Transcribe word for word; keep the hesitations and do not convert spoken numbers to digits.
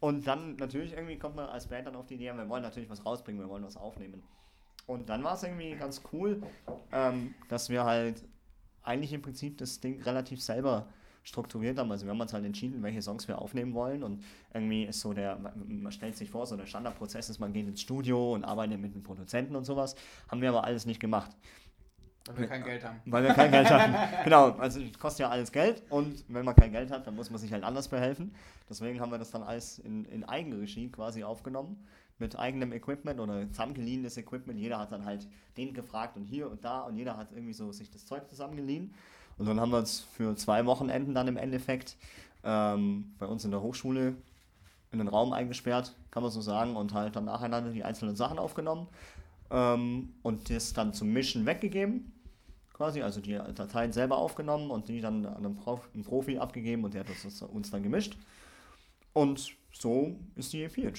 Und dann natürlich irgendwie kommt man als Band dann auf die Idee, wir wollen natürlich was rausbringen, wir wollen was aufnehmen. Und dann war es irgendwie ganz cool, ähm, dass wir halt eigentlich im Prinzip das Ding relativ selber strukturiert haben. Also wir haben uns halt entschieden, welche Songs wir aufnehmen wollen und irgendwie ist so der, man stellt sich vor, so der Standardprozess ist, man geht ins Studio und arbeitet mit den Produzenten und sowas. Haben wir aber alles nicht gemacht. Weil wir kein Geld haben. Weil wir kein Geld haben. Genau, also es kostet ja alles Geld und wenn man kein Geld hat, dann muss man sich halt anders behelfen. Deswegen haben wir das dann alles in, in Eigenregie quasi aufgenommen, mit eigenem Equipment oder zusammengeliehenes Equipment. Jeder hat dann halt den gefragt und hier und da und jeder hat irgendwie so sich das Zeug zusammengeliehen. Und dann haben wir uns für zwei Wochenenden dann im Endeffekt ähm, bei uns in der Hochschule in den Raum eingesperrt, kann man so sagen, und halt dann nacheinander die einzelnen Sachen aufgenommen ähm, und das dann zum Mischen weggegeben, quasi, also die Dateien selber aufgenommen und die dann an einen, Prof, einen Profi abgegeben und der hat das uns dann gemischt. Und so ist die E P